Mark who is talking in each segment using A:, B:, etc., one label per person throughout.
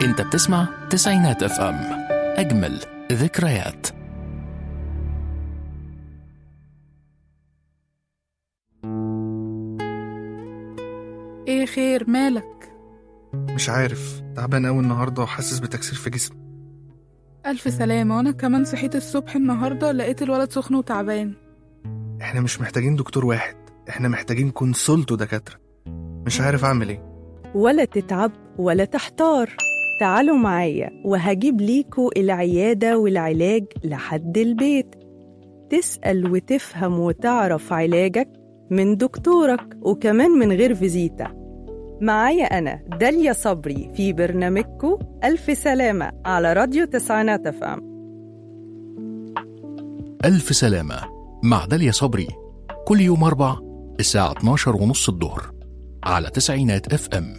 A: انت بتسمع تسعينات اف ام، اجمل ذكريات.
B: ايه خير مالك؟
C: مش عارف، تعبان قوي النهارده وحاسس بتكسير في جسمي.
B: ألف سلامة. وأنا كمان صحيت الصبح النهاردة لقيت الولد سخن وتعبان.
C: احنا مش محتاجين دكتور واحد، احنا محتاجين كونسولت ودكاترة. مش عارف اعمل ايه.
D: ولا تتعب ولا تحتار، تعالوا معايا وهجيب ليكوا العيادة والعلاج لحد البيت. تسأل وتفهم وتعرف علاجك من دكتورك وكمان من غير فيزيتا. معايا أنا داليا صبري في برنامجكو ألف سلامة على راديو تسعينات اف ام.
A: ألف سلامة مع داليا صبري، كل يوم 4 الساعة 12:30 الظهر على تسعينات اف ام.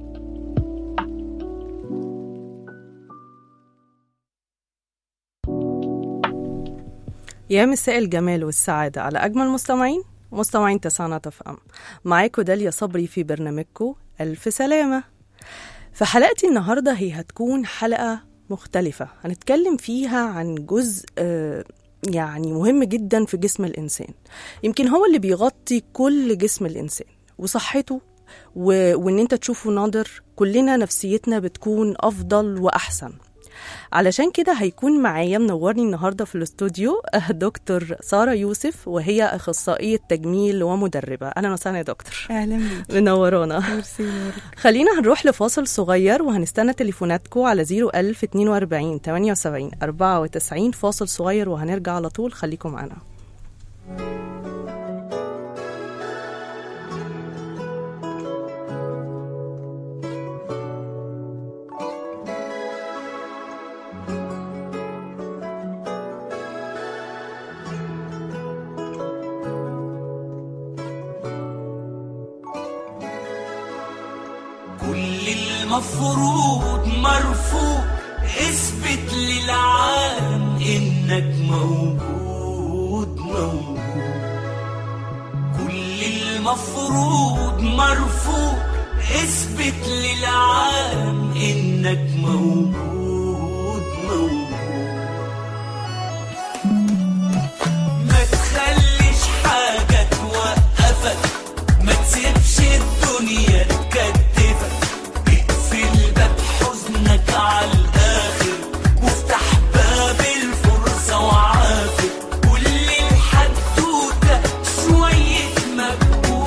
D: يا مساء الجمال والسعادة على أجمل مستمعين تسعينات اف ام. معاكو داليا صبري في برنامجكو ألف سلامة. في حلقتي النهاردة هي هتكون حلقة مختلفة، هنتكلم فيها عن جزء يعني مهم جدا في جسم الإنسان، يمكن هو اللي بيغطي كل جسم الإنسان وصحته، وإن أنت تشوفه ناظر كلنا نفسيتنا بتكون أفضل وأحسن. علشان كده هيكون معايا منورني النهاردة في الاستوديو دكتور سارة يوسف، وهي أخصائية تجميل ومدربة. أهلا وسهلا يا دكتور.
B: أهلا بيك.
D: منورانا. خلينا هنروح لفاصل صغير وهنستنى تليفوناتكم على 01000 42 78 94. فاصل صغير وهنرجع على طول، خليكم معنا.
E: مفروض مرفوض، اثبت للعالم انك موجود. كل المفروض مرفوض، اثبت للعالم انك موجود. ما تخليش حاجة توقفك، ما تسيبش الدنيا تكتفك، على الآخر وافتح باب الفرصة وعافر كل الحدوتة شوية مجهود.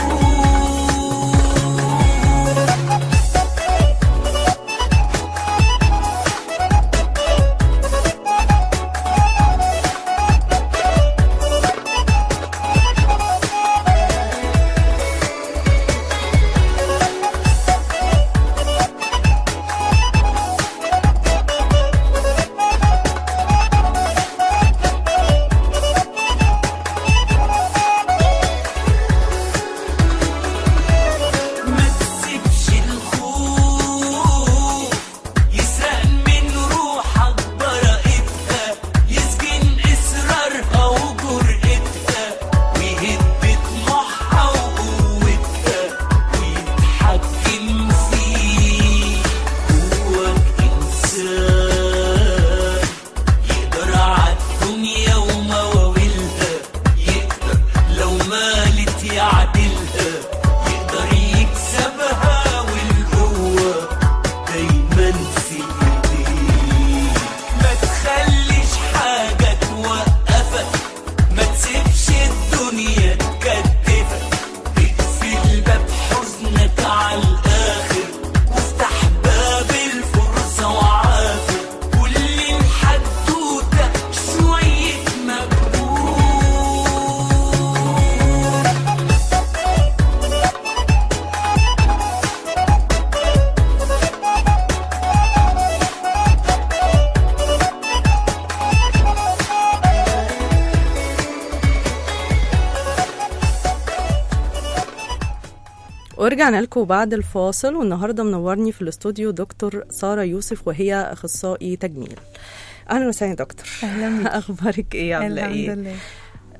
D: ورجعنا لكم بعد الفاصل، والنهارده منورني في الاستوديو دكتور سارة يوسف، وهي أخصائي تجميل. أهلا وسهلا يا دكتور.
B: أهلا بك.
D: أخبارك إيه؟ عاملة إيه؟
B: الحمد لله.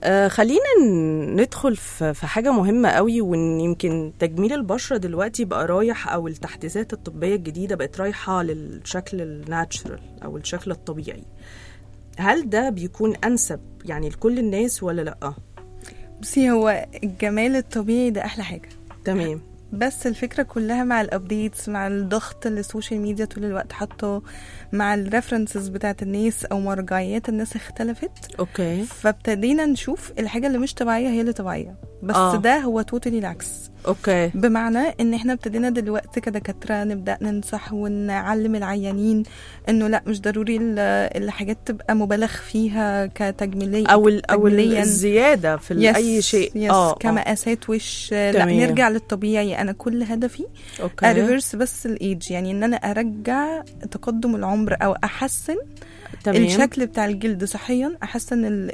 D: خلينا ندخل في حاجة مهمة قوي، وان يمكن تجميل البشرة دلوقتي بقى رايح، او التحديثات الطبية الجديدة بقت رايحة للشكل الناتشرال او الشكل الطبيعي. هل ده بيكون انسب يعني لكل الناس ولا لا؟
B: بصي، هو الجمال الطبيعي ده احلى حاجة،
D: تمام،
B: بس الفكرة كلها مع الابديتس، مع الضغط اللي السوشيال ميديا طول الوقت حاطه، مع الريفرنسز بتاعت الناس او مرجعيات الناس اختلفت.
D: اوكي،
B: فابتدينا نشوف الحاجة اللي مش طبيعية هي اللي طبيعية، بس ده هو توتالي العكس.
D: اوكي،
B: بمعنى ان احنا ابتدينا دلوقتي كدكاترة نبدأ ننصح ونعلم العيانين انه لا، مش ضروري الحاجات تبقى مبالغ فيها كتجميلية
D: او الزيادة في اي شيء،
B: كمقاسات وش. لا، نرجع للطبيعي. انا كل هدفي اريفرس بس الايج، يعني ان انا ارجع تقدم العمر او احسن الشكل بتاع الجلد صحيا، احسن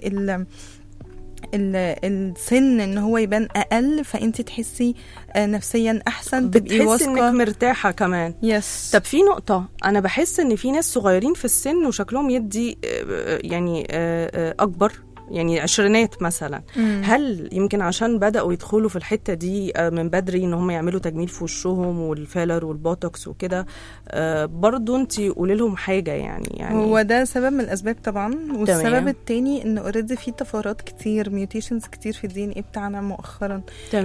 B: السن ان هو يبان اقل، فانت تحسي نفسيا احسن،
D: بتحسي انك مرتاحه كمان. طب في نقطه انا بحس ان في ناس صغيرين في السن وشكلهم يدي يعني اكبر، يعني عشرينات مثلا. هل يمكن عشان بدأوا يدخلوا في الحتة دي من بدري ان هم يعملوا تجميل في وشهم والفيلر والبوتوكس وكده، برضو انتي قولي لهم حاجة يعني
B: هو ده سبب من الأسباب طبعا. والسبب التاني ان اوريدي في طفرات كتير، ميوتيشنز كتير في الدي ان ايه بتاعنا مؤخرا.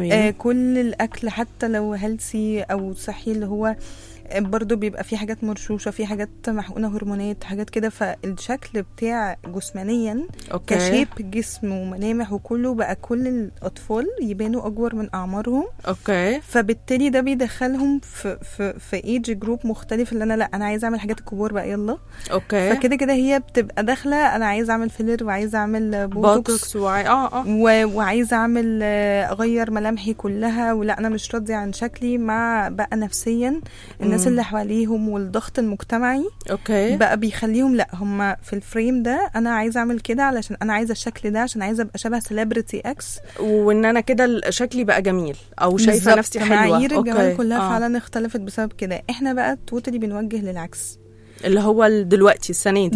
B: كل الأكل حتى لو هيلثي أو صحي اللي هو برضو بيبقى في حاجات مرشوشة، في حاجات محقونة هرمونات، حاجات كده، فالشكل بتاع جسمانيا كشيب جسم وملامح وكله بقى كل الأطفال يبانوا أكبر من أعمارهم. فبالتالي ده بيدخلهم في ايج جروب مختلف، اللي أنا عايزة أعمل حاجات الكبار بقى يلا. فكده كده هي بتبقى داخلة أنا عايزة أعمل فيلر وعايزة أعمل بوتوكس وعايزة أعمل أغير ملامحي كلها، ولا أنا مش راضية عن شكلي. مع بقى نفسيا الناس اللي حواليهم والضغط المجتمعي بقى بيخليهم لا، هم في الفريم ده انا عايزه اعمل كده علشان انا عايزه الشكل ده، عشان عايزه ابقى شبه سيلبرتي اكس،
D: وان انا كده شكلي بقى جميل او شايفه نفسي حلوه.
B: معايير الجمال كلها فعلا اختلفت بسبب كده. احنا بقى توتالي بنوجه للعكس،
D: اللي هو دلوقتي السنه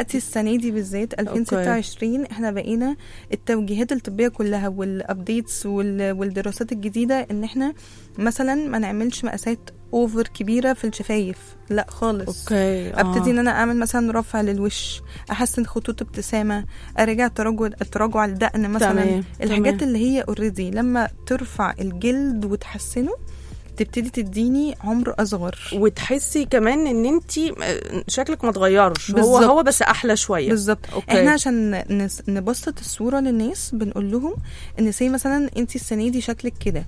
D: دي
B: بالذات 2026 احنا بقينا التوجيهات الطبيه كلها والابديتس والدراسات الجديده ان احنا مثلا ما نعملش مقاسات اوفر كبيره في الشفايف، لا خالص. ابتدي ان انا اعمل مثلا رفع للوش، احسن خطوط ابتسامه، ارجع تراجع الدقن مثلا. الحاجات اللي هي اوريدي لما ترفع الجلد وتحسنه تبتدي تديني عمر اصغر،
D: وتحسي كمان ان انتي شكلك ما تغيرش، هو بس احلى شويه.
B: بالظبط. احنا عشان نبسط الصوره للناس بنقول لهم ان سي مثلا انتي السنه دي شكلك كده،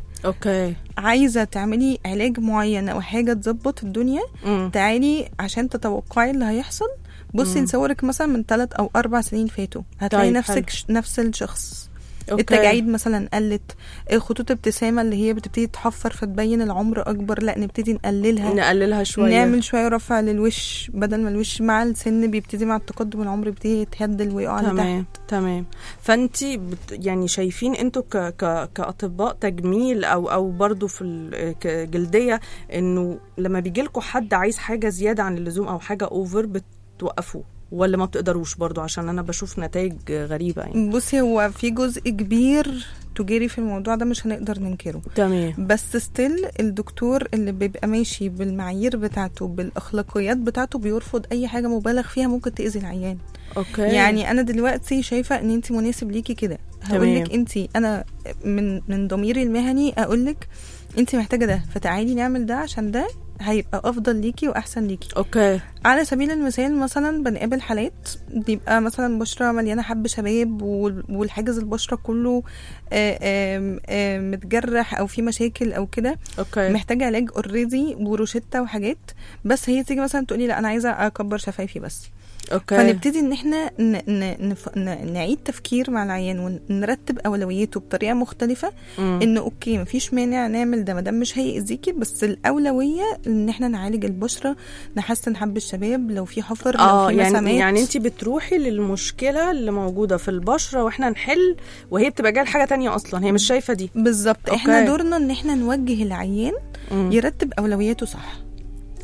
B: عايزه تعملي علاج معين او حاجه تظبط الدنيا، تعالي عشان تتوقعي اللي هيحصل. بصي نصورك مثلا من 3 أو 4 سنين فاتوا، هتلاقي نفسك نفس الشخص. التجاعيد مثلا قلت، خطوط ابتسامه اللي هي بتبتدي تحفر فتبين العمر اكبر، لا نبتدي نقللها شويه، نعمل شويه رفع للوش بدل ما الوش مع السن بيبتدي مع التقدم العمر بيبتدي يتهدل ويقع لتحت.
D: تمام. فانتي يعني شايفين انتوا كاطباء تجميل او برضو في الجلديه انه لما بيجيلكوا حد عايز حاجه زياده عن اللزوم او حاجه اوفر بتوقفوه، ولا ما بتقدروش برضو؟ عشان انا بشوف نتائج غريبة يعني.
B: بصي، هو في جزء كبير تجاري في الموضوع ده مش هنقدر ننكره. بس ستيل الدكتور اللي بيبقى ماشي بالمعايير بتاعته بالاخلاقيات بتاعته بيرفض اي حاجة مبالغ فيها ممكن تأذي العيان. يعني انا دلوقتي شايفة ان انت مناسب ليكي كده، هقولك انت، انا من ضميري المهني اقولك انت محتاجة ده، فتعالي نعمل ده عشان ده هيبقى افضل ليكي واحسن ليكي. على سبيل المثال مثلا بنقابل حالات بيبقى مثلا بشرة مليانة حب شباب والحاجز البشرة كله متجرح او في مشاكل او كده، محتاجة علاج اوريدي وروشتة وحاجات، بس هي تيجي مثلا تقولي لا انا عايزة اكبر شفايفي بس. فنبتدي ان احنا نعيد تفكير مع العيان ونرتب اولوياته بطريقه مختلفه. انه اوكي مفيش مانع نعمل ده مادام مش هيأذيكي، بس الاولويه ان احنا نعالج البشره، نحسن حب الشباب لو في حفر لو في مسامات.
D: يعني انت بتروحي للمشكله اللي موجوده في البشره واحنا نحل، وهي بتبقى جايه لحاجه تانية اصلا هي مش شايفه دي.
B: بالظبط. احنا دورنا ان احنا نوجه العيان يرتب اولوياته صح.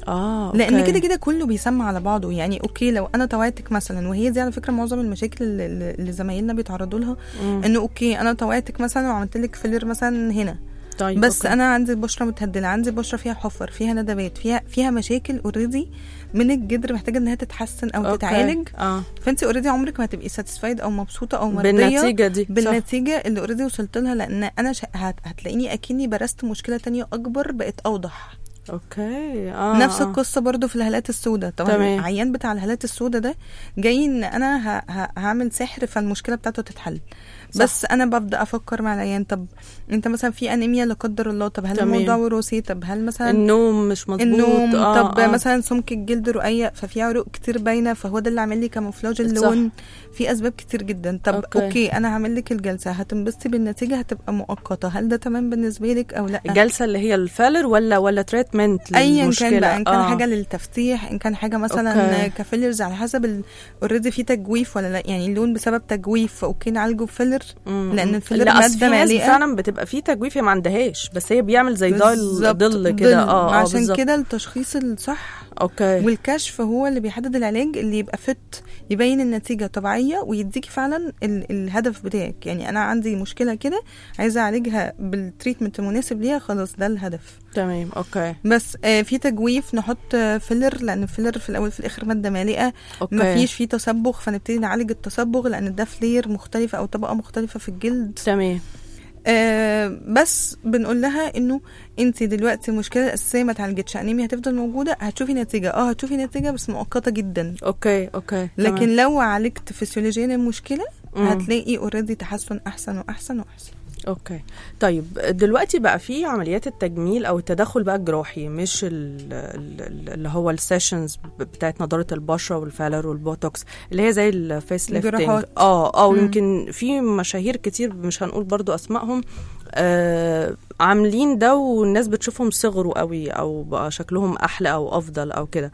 B: لان كده كله بيسمع على بعضه. يعني اوكي لو انا توعتك مثلا، وهي دي على فكره معظم المشاكل اللي زمايلنا بيتعرضوا لها، انه اوكي انا توعتك مثلا وعملت لك فيلر مثلا هنا، طيب بس أوكي. انا عندي بشره متهدله، عندي بشره فيها حفر، فيها ندبات، فيها مشاكل اوريدي من الجذر محتاجه انها تتحسن او تتعالج. فانت اوريدي عمرك ما هتبقي ساتيسفايد او مبسوطه او مرضيه بالنتيجه اللي اوريدي وصلت لها، لان انا هتلاقيني اكني برست مشكله تانية اكبر بقت اوضح.
D: اوكي.
B: نفس القصه برضو في الهالات السوداء. طبعا العيان بتاع الهالات السوداء ده جاي ان انا هعمل سحر فالمشكله بتاعته تتحل، صح. بس انا ببدا افكر مع العيان، طب انت مثلا في انيميا لا قدر الله، طب هل الموضوع وراثي، طب هل مثلا
D: النوم مش مظبوط،
B: طب مثلا سمك الجلد رقيق ففي عروق كتير باينه فهو ده اللي عامل لي كاموفلاج اللون، في اسباب كتير جدا. طب اوكي انا هعمل لك الجلسه هتنبسطي بالنتيجه هتبقى مؤقته، هل ده تمام بالنسبه لك او لا؟
D: الجلسه اللي هي الفالر ولا تريتمنت
B: للمشكله، ايا كان بقى، ان كان حاجه للتفتيح، ان كان حاجه مثلا كفيلرز على حسب اوريدي في تجويف ولا لا، يعني اللون بسبب تجويف فاوكي نعالجه بفيلر، لان الفيلر ماده ماليه
D: فعلا بتبقى في تجويف ما عندهاش، بس هي بيعمل زي ضل كده.
B: عشان كده التشخيص الصح والكشف هو اللي بيحدد العلاج اللي يبقى فت يبين النتيجه طبيعيه ويديكي فعلا الهدف بتاعك. يعني انا عندي مشكله كده عايزه اعالجها بالتريتمنت المناسب ليها، خلاص ده الهدف.
D: تمام اوكي.
B: بس في تجويف نحط فيلر، لان الفيلر في الاول في الاخر ماده مالئه، مفيش فيه تصبغ فنبتدي نعالج التصبغ لان ده فلير مختلفه او طبقه مختلفه في الجلد.
D: تمام.
B: بس بنقول لها انه انت دلوقتي المشكله الاساسيه ما اتعالجتش، انيميا هتفضل موجوده، هتشوفي نتيجه هتشوفي نتيجه بس مؤقته جدا.
D: اوكي
B: لكن تمام. لو عالجت فسيولوجيا المشكله هتلاقي اوريدي تحسن احسن واحسن واحسن.
D: اوكي. طيب دلوقتي بقى في عمليات التجميل او التدخل بقى الجراحي، مش اللي هو السيشنز بتاعت نضاره البشره والفيلر والبوتوكس اللي هي زي الفيس ليفتنج. يمكن في مشاهير كتير مش هنقول برضو اسمائهم عاملين ده والناس بتشوفهم صغروا قوي او بقى شكلهم احلى او افضل او كده.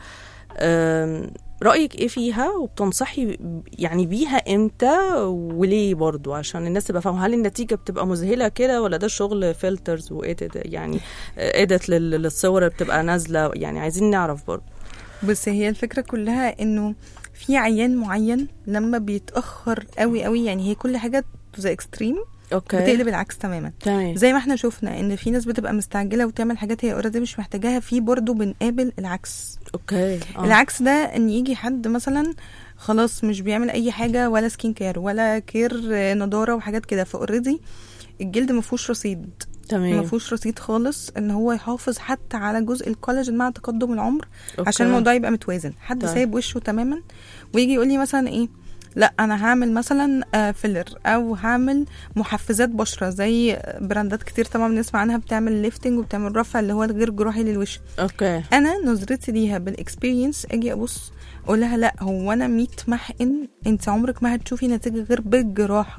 D: رأيك ايه فيها وبتنصحي يعني بيها امتى وليه برضو عشان الناس تبقى فاهمه؟ هل النتيجه بتبقى مذهله كده ولا ده شغل فلترز وايديت، يعني ايديت للصور اللي بتبقى نازله؟ يعني عايزين نعرف برضو.
B: بس هي الفكره كلها انه في عيان معين لما بيتاخر قوي يعني هي كل حاجه زي اكستريم بتقلب العكس تماما. زي ما احنا شفنا ان في ناس بتبقى مستعجله وتعمل حاجات هي اوريدي مش محتاجاها، في برضو بنقابل العكس. العكس ده ان يجي حد مثلا خلاص مش بيعمل اي حاجه ولا سكين كير ولا كير نضاره وحاجات كده، فاوريدي الجلد ما فيهوش رصيد. ما فيهوش رصيد خالص ان هو يحافظ حتى على جزء الكولاجين مع تقدم العمر. عشان الموضوع يبقى متوازن. حد سايب وشه تماما ويجي يقول لي مثلا ايه، لا انا هعمل مثلا فيلر او هعمل محفزات بشره زي براندات كتير طبعا بنسمع عنها بتعمل ليفتنج وبتعمل رفع اللي هو الغير جراحي للوش. انا نظرتي ليها بالاكسبيرينس اجي ابص اقول لها لا هو انا 100 محقن انت عمرك ما هتشوفي نتيجه غير بالجراحه.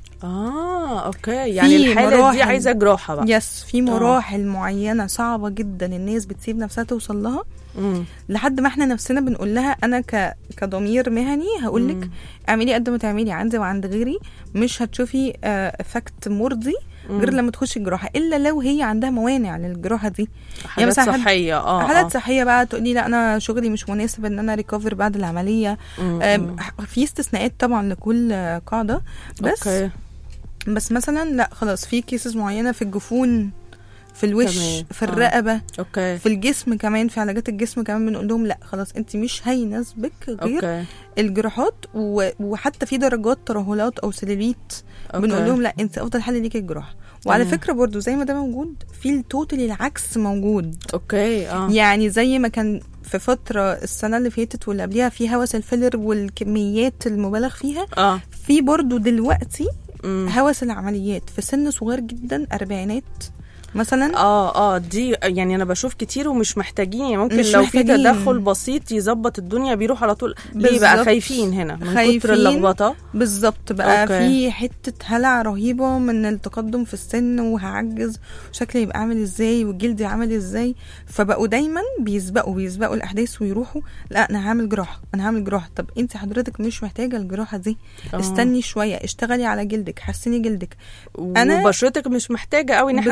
D: يعني الحالة دي عايزة جراحة بقى.
B: في مراحل معينة صعبة جدا الناس بتسيب نفسها توصل لها لحد ما احنا نفسنا بنقول لها انا كضمير مهني هقولك اعملي قد ما تعملي عندي وعند غيري، مش هتشوفي افكت مرضي غير لما تخشي الجراحة، الا لو هي عندها موانع للجراحة دي.
D: حالات يعني صحية
B: حالات صحية بقى تقولي لا انا شغلي مش مناسب ان انا ريكوفر بعد العملية. في استثناءات طبعا لكل قاعدة، بس مثلا لا خلاص في كيسز معينة في الجفون، في الوش، في الرقبة، في الجسم كمان، في علاجات الجسم كمان بنقول لهم لا خلاص انت مش هيناسبك غير الجراحات. وحتى في درجات ترهلات او سليليت بنقول لهم لا انت افضل حل ليك الجراحة. وعلى فكرة برضو زي ما ده موجود في التوتالي العكس موجود. يعني زي ما كان في فترة السنة اللي فاتت واللي قبلها في هوس الفيلر والكميات المبالغ فيها، في برضو دلوقتي هوس العمليات في سن صغير جدا، 40 مثلا.
D: دي يعني انا بشوف كتير ومش محتاجين، يعني ممكن لو في تدخل بسيط يظبط الدنيا بيروح على طول. ليه بقى خايفين هنا من كتر اللخبطه؟
B: بالظبط بقى. في حته هلع رهيبه من التقدم في السن وهعجز وشكلي يبقى عامل ازاي وجلدي عامل ازاي، فبقوا دايما بيسبقوا الاحداث ويروحوا لا انا هعمل جراحه. طب انت حضرتك مش محتاجه الجراحه دي، استني شويه، اشتغلي على جلدك، حسني جلدك،
D: انا وبشرتك مش محتاجه قوي ان احنا ندخل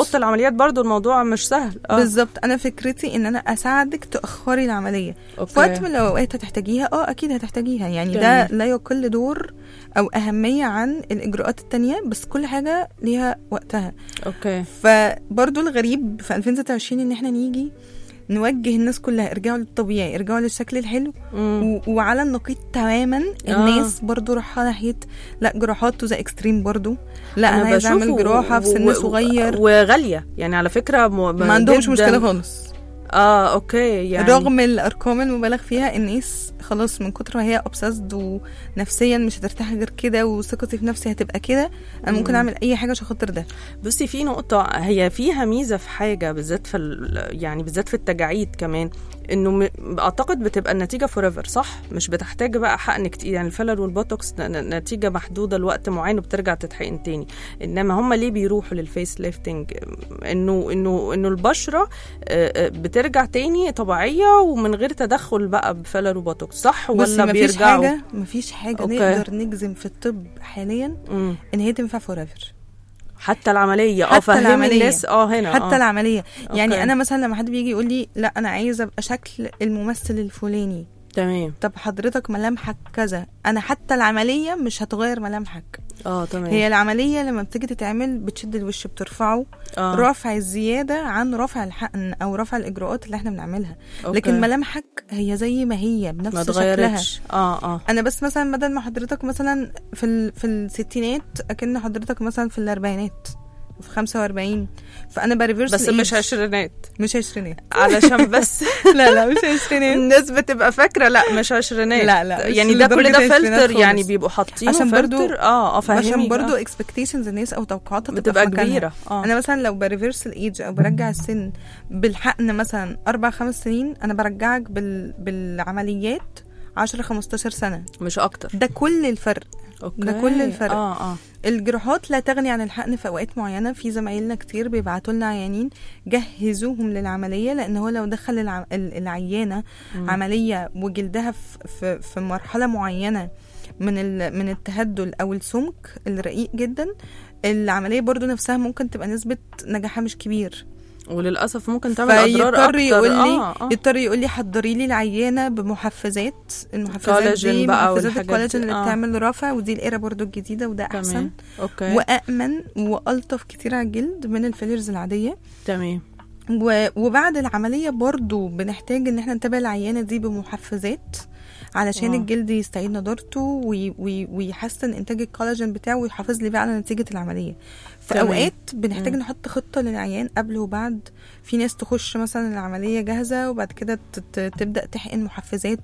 D: اوضه العمليات برضو الموضوع مش سهل.
B: بالظبط. انا فكرتي ان انا اساعدك تاخري العمليه. في وقت من الاوقات هتحتاجيها، اكيد هتحتاجيها يعني. ده لا يقل دور او اهميه عن الاجراءات التانية، بس كل حاجه ليها وقتها.
D: اوكي.
B: فبرضو الغريب في 2026 ان احنا نيجي نوجه الناس كلها ارجعوا للطبيعي، ارجعوا للشكل الحلو، وعلى النقيض تماما الناس برضو رايحه ناحيه لا جراحات وزي اكستريم برضو. لا انا عايزه اعمل جراحه في سن صغير
D: وغاليه يعني على فكره
B: ما عندهمش مشكله خالص.
D: اوكي. يعني
B: رغم الارقام المبالغ فيها الناس خلاص من كتر ما هي obsessed ونفسيا مش هترتاح غير كده وثقتي في نفسي هتبقى كده، انا ممكن اعمل اي حاجه عشان خاطر ده.
D: بصي في نقطه هي فيها ميزه في حاجه بالذات في يعني بالذات في التجاعيد كمان، انه اعتقد بتبقى النتيجه فوريفر صح، مش بتحتاج بقى حقن كتير يعني. الفيلر والبوتوكس نتيجه محدوده لوقت معين وبترجع تتحقن تاني. انما هم ليه بيروحوا للفيس ليفتنج؟ انه البشره بترجع تاني طبيعيه ومن غير تدخل بقى بفيلر وبوتوكس صح، ولا بيرجعوا؟
B: مفيش حاجه نقدر نجزم في الطب حاليا ان هي تنفع فوريفر.
D: حتى العمليه فهم الناس هنا
B: حتى العمليه يعني. انا مثلا لما حد بيجي يقول لي لا انا عايزه ابقى شكل الممثل الفلاني،
D: تمام،
B: طب حضرتك ملامحك كذا، انا حتى العمليه مش هتغير ملامحك.
D: تمام.
B: هي العمليه لما بتيجي تتعمل بتشد الوش، بترفعه رفع الزياده عن رفع الحقن او رفع الاجراءات اللي احنا بنعملها. لكن ملامحك هي زي ما هي بنفس شكلها. انا بس مثلا بدل ما حضرتك مثلا في الستينات اكن حضرتك مثلا في الاربعينات في 45، فانا بريفيرس
D: بس مش عشرينات علشان بس
B: لا مش عشرينات.
D: الناس بتبقى فاكره لا مش عشرينات،
B: لا
D: يعني ده كل ده فلتر يعني بيبقوا حاطينه
B: عشان
D: فلتر.
B: عشان برضو اكسبكتيشنز الناس او توقعاتها
D: بتبقى كبيره.
B: انا مثلا لو بريفيرس الايج او برجع السن بالحقن مثلا 4-5 سنين، انا برجعك بالعمليات 10-15 سنه مش اكتر. ده كل الفرق. ده كل الفرق. الجراحات لا تغني عن الحقن في اوقات معينه. في زمايلنا كتير بيبعتوا لنا عيانين جهزوهم للعمليه، لان هو لو دخل العيانه عمليه وجلدها في مرحله معينه من التهدل او السمك الرقيق جدا، العمليه برضو نفسها ممكن تبقى نسبه نجاحها مش كبير، وللاسف ممكن تعمل اضرار اكتر. يضطر يقول لي حضري لي العيانه بمحفزات، المحفزات دي محفزات الكولاجين اللي بتعمل رفع، ودي الإيرا برضو الجديده، وده احسن وامن والطف كتير على الجلد من الفيلرز العاديه.
D: تمام.
B: وبعد العمليه برضو بنحتاج ان احنا نتابع العيانه دي بمحفزات علشان الجلد يستعيد نضارته ويحسن انتاج الكولاجين بتاعه ويحافظ لي بقى على نتيجه العمليه. في اوقات بنحتاج نحط خطه للعيان قبل وبعد. في ناس تخش مثلا العمليه جاهزه وبعد كده تبدا تحقن محفزات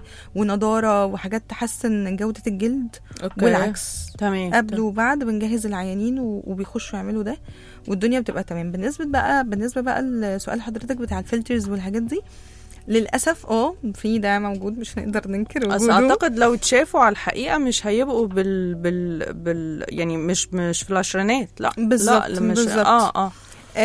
B: ونضاره وحاجات تحسن جوده الجلد. والعكس
D: تمام.
B: قبل وبعد بنجهز العيانين وبيخشوا يعملوا ده والدنيا بتبقى تمام. بالنسبه بقى لسؤال حضرتك بتاع الفلترز والحاجات دي، للأسف في ده موجود، مش هنقدر ننكر وجوده.
D: بس أعتقد لو تشافوا على الحقيقة مش هيبقوا يعني مش في العشرينات. لا
B: بالظبط.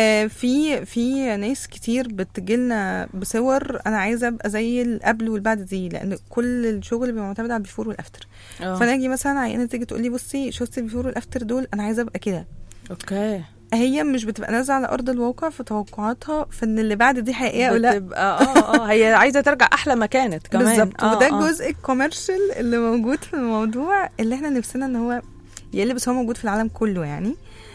B: في ناس كتير بتجيلنا بصور انا عايزه ابقى زي القبل والبعد دي، لان كل الشغل بيبقى معتمد على البيفور والافتر. فانا اجي مثلا عيانه تيجي تقول لي بصي شفتي البيفور والافتر دول، انا عايزه ابقى كده.
D: اوكي.
B: هي مش بتبقى نازله على ارض الواقع في توقعاتها في ان اللي بعد دي حقيقه ولا
D: بتبقى هي عايزه ترجع احلى ما كانت كمان.
B: بالظبط. وده الجزء الكوميرشال اللي موجود في الموضوع، اللي احنا نفسنا ان هو يقل، بس هو موجود في العالم كله يعني.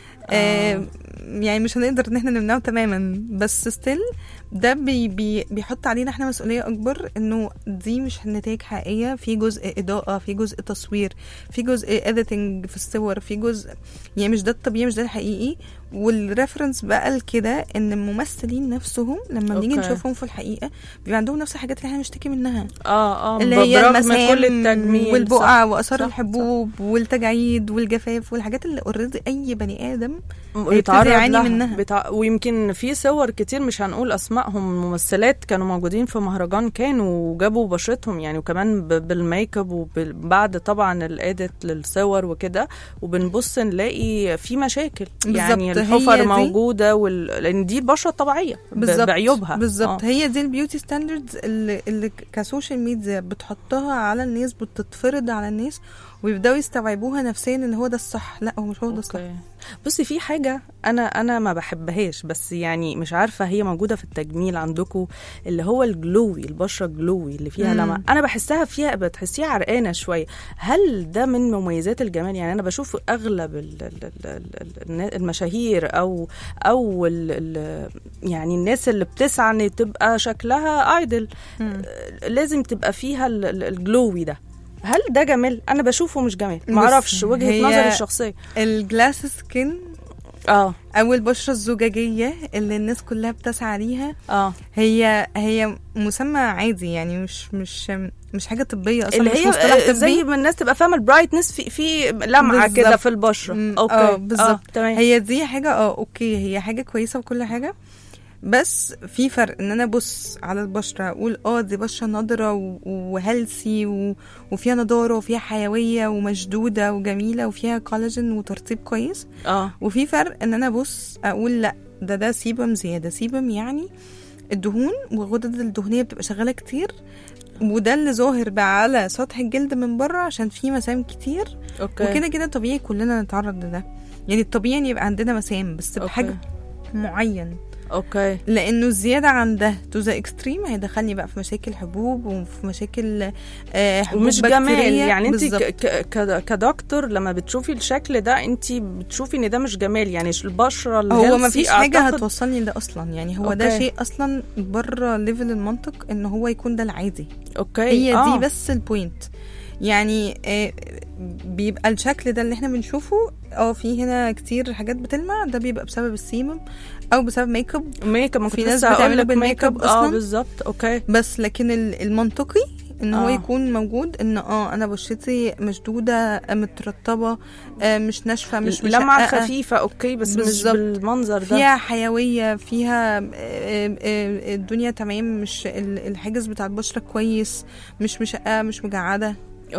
B: يعني مش هنقدر ان احنا نمنعه تماما، بس ستيل ده بيحط علينا احنا مسؤولية اكبر، انه دي مش نتائج حقيقية. في جزء اضاءة، في جزء تصوير، في جزء اديتنج في الصور، في جزء يعني مش ده الطبيعي، مش ده الحقيقي. والريفرنس بقى لكده ان الممثلين نفسهم لما بنيجي نشوفهم في الحقيقة بيبقى عندهم نفس الحاجات اللي احنا بنشتكي منها.
D: اللي هي المسام
B: كل التجميل والبقع واثار الحبوب والتجاعيد والجفاف والحاجات اللي اوريدي اي بني ادم بيعاني منها.
D: ويمكن في صور كتير مش هنقول اسمائهم، ممثلات كانوا موجودين في مهرجان كانوا جابوا بشرتهم يعني، وكمان بالميك اب وبعد طبعا الاديت للصور وكده، وبنبص نلاقي في مشاكل يعني الحفر موجوده لان دي البشره الطبيعيه بعيوبها.
B: بالظبط. هي دي البيوتي ستاندردز اللي كسوشيال ميديا بتحطها على الناس، بتتفرض على الناس ويبداوا يستوعبوها نفسيا ان هو ده الصح. لا هو مش هو ده الصح.
D: بصي في حاجة أنا ما بحبهاش، بس يعني مش عارفة هي موجودة في التجميل عندكم، اللي هو الجلوي، البشرة الجلوي اللي فيها لمع. أنا بحسها فيها بتحسيها عرقانة شوية. هل ده من مميزات الجمال؟ يعني أنا بشوف أغلب المشاهير أو يعني الناس اللي بتسعى إن تبقى شكلها ايدل لازم تبقى فيها الجلوي ده. هل ده جمال؟ انا بشوفه مش جمال، معرفش، وجهة نظري الشخصية.
B: الجلاس سكين او البشرة الزجاجية اللي الناس كلها بتسعى ليها، هي مسمى عادي، يعني مش حاجة طبية اصلا،
D: اللي
B: مش
D: هي
B: مصطلح طبي.
D: زي ما الناس تبقى فاهمة البرايتنس في لمعة كده في البشرة. اوكي
B: بالظبط. هي دي حاجة اوكي، هي حاجة كويسة وكل حاجة، بس في فرق ان انا ابص على البشره اقول دي بشره نضره وهلسي وفيها نضاره وفيها حيويه ومشدوده وجميله وفيها كولاجين وترطيب كويس. وفي فرق ان انا ابص اقول لا ده سيبم زياده. سيبم يعني الدهون والغدد الدهنيه بتبقى شغاله كتير، وده اللي ظاهر بقى على سطح الجلد من بره عشان فيه مسام كتير. وكده كده طبيعي كلنا نتعرض لده، يعني الطبيعي ان يبقى عندنا مسام بس بحجم معين. لانه الزياده عن ده تو ذا اكستريم هيدخلني بقى في مشاكل حبوب وفي مشاكل حبوب
D: ومش جمال. يعني انت كدكتور لما بتشوفي الشكل ده انت بتشوفي ان ده مش جمال، يعني البشره الهيلثي
B: هو ما فيش حاجه هتوصلني لده اصلا، يعني هو ده شيء اصلا بره ليفل المنطق ان هو يكون ده العادي. هي دي بس البوينت، يعني بيبقى الشكل ده اللي احنا بنشوفه في هنا كتير حاجات بتلمع، ده بيبقى بسبب السيمم او بسبب ميك اب. في ناس بتعمله بالميك اب اصلا.
D: بالظبط.
B: بس لكن المنطقي ان هو يكون موجود ان انا بشرتي مشدوده مترطبه مش ناشفه مش
D: لمعه خفيفه بس
B: بالزبط.
D: مش بالمنظر ده،
B: فيها حيويه، فيها الدنيا تمام، مش الحاجز بتاع البشره كويس، مش مشقه مش مجعده.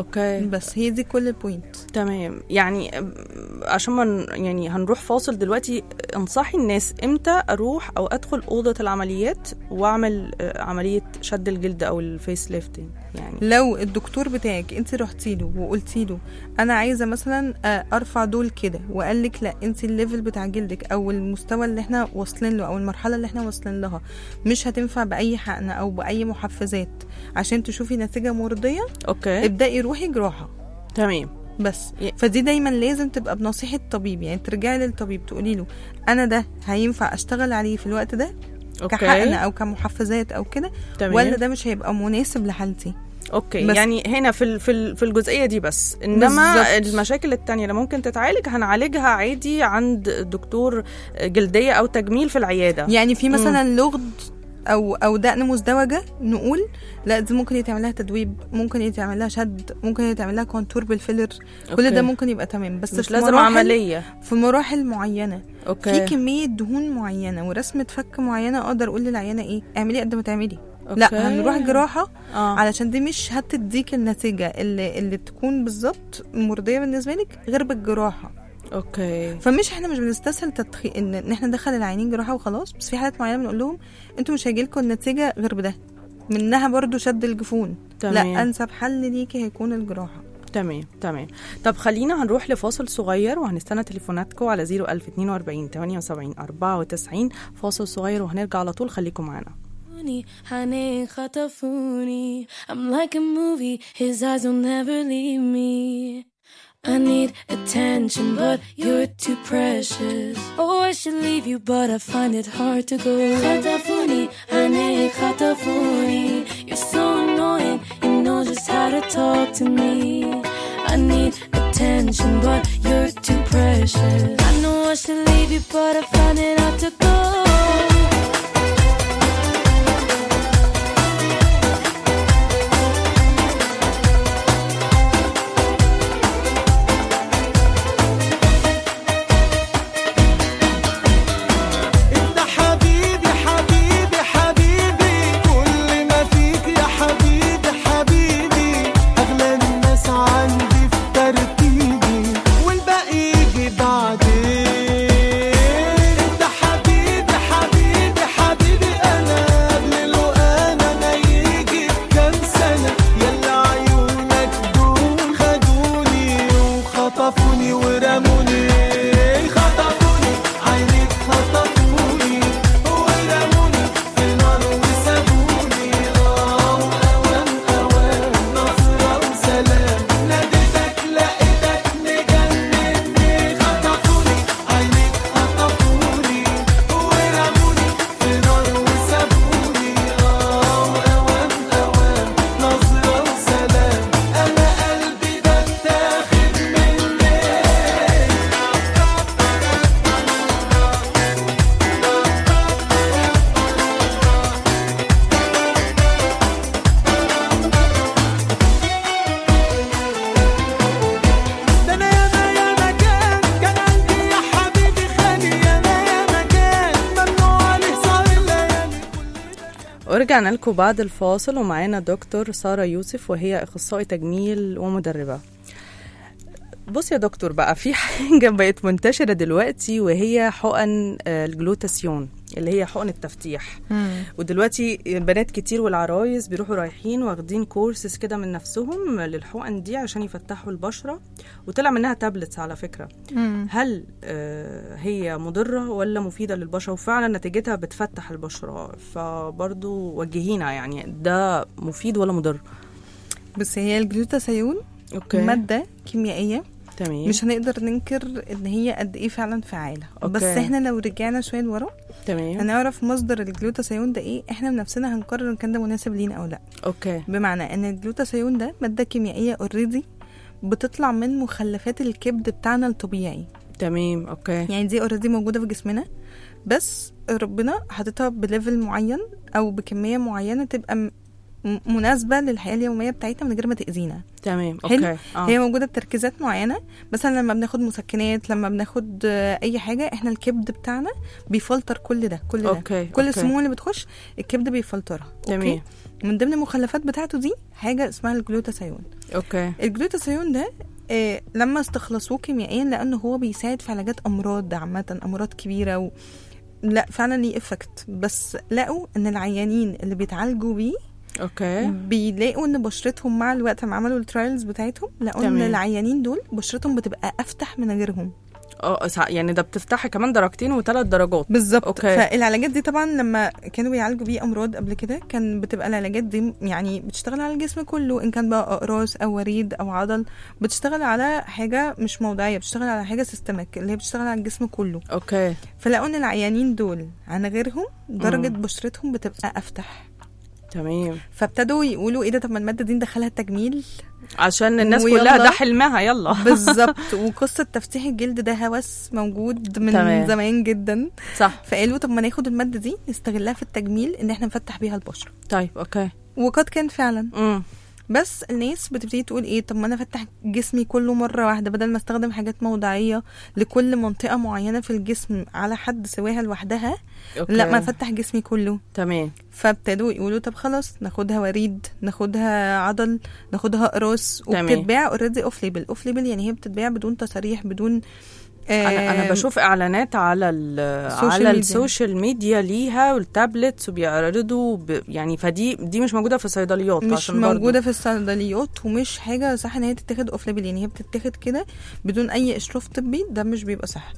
B: بس هي دي كل البوينت.
D: تمام. يعني عشان ما يعني هنروح فاصل دلوقتي، انصحي الناس امتى اروح او ادخل اوضه العمليات واعمل عمليه شد الجلد او الفيس ليفتنج؟ يعني
B: لو الدكتور بتاعك انت رحتي له وقلتي له انا عايزه مثلا ارفع دول كده، وقال لك لا انت الليفل بتاع جلدك او المستوى اللي احنا واصلين له او المرحله اللي احنا واصلين لها مش هتنفع باي حقن او باي محفزات عشان تشوفي نتيجه مرضيه، ابدأي روحي جراحه.
D: تمام.
B: بس فدي دايما لازم تبقى بنصيحه الطبيب، يعني ترجعي للطبيب تقولي له انا ده هينفع اشتغل عليه في الوقت ده كحقن او كمحفزات او كده، ولا ده مش هيبقى مناسب لحالتي.
D: يعني هنا في الجزئيه دي بس، انما بالزبط. المشاكل التانية اللي ممكن تتعالج هنعالجها عادي عند دكتور جلديه او تجميل في العياده.
B: يعني في مثلا لغد او دقن مزدوجه، نقول لا دي ممكن يتعمل لها تدويب، ممكن يتعمل لها شد، ممكن يتعمل لها كونتور بالفيلر. كل ده ممكن يبقى تمام، بس
D: مش لازم عمليه
B: في مراحل معينه. في كميه دهون معينه ورسمه فك معينه اقدر اقول للعيانه اعملي قد ما تعملي. لا هنروح جراحه علشان دي مش هتديك النتيجه اللي تكون بالظبط مرضيه بالنسبه لك غير بالجراحه. فمش احنا مش بنستسهل ان احنا ندخل العيانين جراحه وخلاص، بس في حالات معينه بنقول لهم انتوا مش هيجيلكم النتيجه غير بده، منها برضو شد الجفون. لا انسب حل ليكي هيكون الجراحه.
D: تمام. طب خلينا هنروح لفاصل صغير وهنستنى تليفوناتكم على 01042 78 94. فاصل صغير وهنرجع على طول، خليكم معنا.
F: Honey, خطفوني. I'm like a movie, his eyes will never leave me. I need attention, but you're too precious. Oh, I should leave you, but I find it hard to go. خطفوني, honey, خطفوني. You're so annoying, you know just how to talk to me. I need attention, but you're too precious. I know I should leave you, but I find it hard to go.
D: ورجعنا لكم بعد الفاصل ومعانا دكتور سارة يوسف وهي أخصائي تجميل ومدربة. بص يا دكتور بقى، في حاجة بقت منتشرة دلوقتي وهي حقن الجلوتاسيون اللي هي حقن التفتيح. ودلوقتي بنات كتير والعرايس بيروحوا رايحين واخدين كورسز كده من نفسهم للحقن دي عشان يفتحوا البشرة، وطلع منها تابلتس على فكرة. هل هي مضرة ولا مفيدة للبشرة؟ وفعلا نتيجتها بتفتح البشرة، فبرضو وجهينا يعني ده مفيد ولا مضر؟
B: بس هي الجلوتاسيون مادة كيميائية،
D: تمام،
B: مش هنقدر ننكر ان هي قد ايه فعلا فعالة. بس احنا لو رجعنا شوية لورا
D: تمام
B: هنعرف مصدر الجلوتاسيون ده ايه، احنا بنفسنا هنقرر ان كان ده مناسب لينا او لا. بمعنى ان الجلوتاسيون ده مادة كيميائية اوريدي بتطلع من مخلفات الكبد بتاعنا الطبيعي.
D: تمام
B: يعني دي اوريدي موجودة في جسمنا، بس ربنا حاططها بليفل معين او بكمية معينة تبقى مناسبة للحياة اليومية بتاعتنا من غير ما تأذينا.
D: تمام
B: هي موجودة بتركيزات معينة، مثلا لما بناخد مسكنات، لما بناخد أي حاجة، احنا الكبد بتاعنا بيفلتر كل ده كل السموم اللي بتخش الكبد بيفلترها.
D: تمام.
B: من ضمن المخلفات بتاعته دي حاجة اسمها الجلوتاسيون. الجلوتاسيون ده لما استخلصوه كيميائيا لأنه هو بيساعد في علاجات أمراض عامة، أمراض كبيرة لا فعلا ليه إفكت. بس لقوا ان العيانين اللي بيتعالجوا بيه بيلاقوا ان بشرتهم مع الوقت لما عملوا الترايلز بتاعتهم لقوا ان العيانين دول بشرتهم بتبقى افتح من غيرهم.
D: يعني ده بتفتحي كمان 2 و3 درجات
B: بالظبط. فالعلاجات دي طبعا لما كانوا بيعالجوا بيه امراض قبل كده كان بتبقى العلاجات دي يعني بتشتغل على الجسم كله، ان كان بقى اقراص او وريد او عضل، بتشتغل على حاجه مش موضعيه، بتشتغل على حاجه سيستمك اللي هي بتشتغل على الجسم كله. فلقوا ان العيانين دول عن غيرهم درجه بشرتهم بتبقى افتح.
D: تمام.
B: فابتدوا يقولوا ايه ده، طب ما الماده دي ندخلها التجميل
D: عشان الناس كلها ده حلمها يلا.
B: بالظبط. وقصه تفتيح الجلد ده هوس موجود من زمان جدا،
D: صح.
B: فقالوا طب ما ناخد الماده دي نستغلها في التجميل ان احنا نفتح بيها البشره.
D: طيب
B: وقد كان فعلا. بس الناس بتبتدي تقول ايه، طب ما انا افتح جسمي كله مره واحده بدل ما استخدم حاجات موضعيه لكل منطقه معينه في الجسم على حد سواها لوحدها. لا، ما افتح جسمي كله.
D: تمام.
B: فابتدوا يقولوا طب خلاص ناخدها وريد، ناخدها عضل، ناخدها قراص، وبتتباع اوريدي اوف ليبل. اوف ليبل يعني هي بتتباع بدون تصاريح، بدون
D: انا بشوف اعلانات على السوشيال ميديا ليها والتابلتس وبيعرضوا يعني فدي مش موجوده في الصيدليات،
B: مش موجوده في الصيدليات، ومش حاجه صح ان هي تتاخد اوف ليبل. يعني هي بتتاخد كده بدون اي اشراف طبي، ده مش بيبقى صح.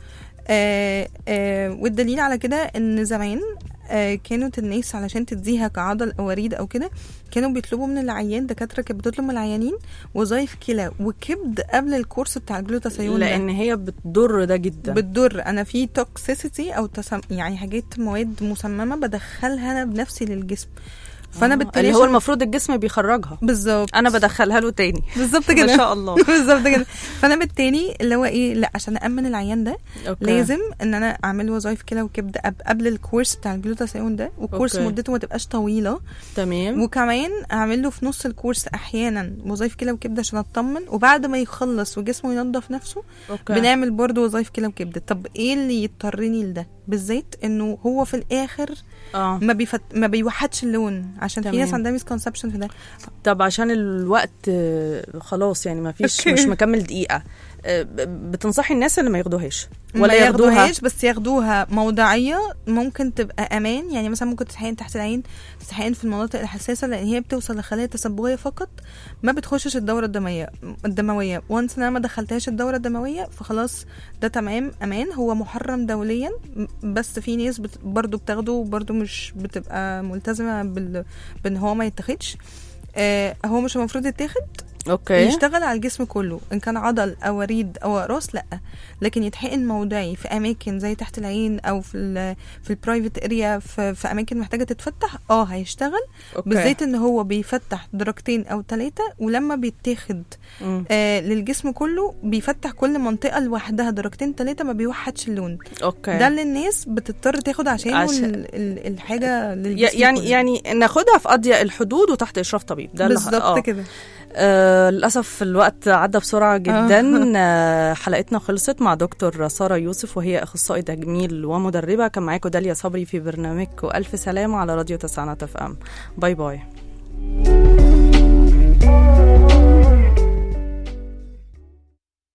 B: والدليل على كده ان زمان كانت الناس علشان تديها كعضل او وريد او كده كانوا بيطلبوا من العيان، دكاتره كانت بتطلب من العيانين وظائف كلى وكبد قبل الكورس بتاع الجلوتاسيون،
D: لان هي بتضر ده جدا.
B: بتضر. انا في توكسيسيتي او يعني حاجات مواد مسممه بدخلها انا بنفسي للجسم، فانا بالتالي
D: اللي هو المفروض الجسم بيخرجها.
B: بالظبط.
D: انا بدخلها له تاني.
B: بالظبط كده.
D: ما شاء الله.
B: بالظبط كده. فانا بالتالي اللي هو ايه، لا عشان امن العيان ده لازم ان انا اعمل وظائف كلى وكبد قبل الكورس بتاع الجلوتاسيون ده، والكورس مدته ما تبقاش طويله.
D: تمام.
B: وكمان اعمل له في نص الكورس احيانا وظائف كلى وكبد عشان اطمن، وبعد ما يخلص وجسمه ينظف نفسه بنعمل برضو وظائف كلى وكبد. طب ايه اللي يضطرني لده بالذات؟ انه هو في الاخر ما بيوحدش اللون، عشان في ناس عندها مسكونسبشن في ده.
D: طب عشان الوقت خلاص يعني ما فيش مش مكمل دقيقة، بتنصحي الناس اللي ما ياخدوهاش ولا ياخدوها؟
B: بس ياخدوها موضعية، ممكن تبقى امان. يعني مثلا ممكن تتحقن تحت العين، تتحقن في المناطق الحساسة، لان هي بتوصل لخلايا تسبغية فقط، ما بتخشش الدورة الدموية. وانس انا ما دخلتهاش الدورة الدموية فخلاص ده تمام امان. هو محرم دوليا، بس في ناس برضو بتاخده وبرضو مش بتبقى ملتزمة بان هو ما يتاخدش. هو مش المفروض يتاخد. يشتغل على الجسم كله، ان كان عضل او وريد او اقراص لا، لكن يتحقن موضعي في اماكن زي تحت العين او في البرايفت اريا، في اماكن محتاجه تتفتح هيشتغل. بالذات ان هو بيفتح 2 أو 3 درجات، ولما بيتاخد للجسم كله بيفتح كل منطقه لوحدها 2 3 درجات، ما بيوحدش اللون. ده اللي الناس بتضطر تاخد عشان الحاجه للجسم
D: يعني ناخدها في اضيق الحدود وتحت اشراف طبيب. ده
B: بالظبط كده.
D: للأسف الوقت عدى بسرعة جدا. حلقتنا خلصت مع دكتور سارة يوسف، وهي أخصائي تجميل ومدربة. كان معاكم داليا صبري في برنامجكم ألف سلامة على راديو 9 اف ام. باي باي.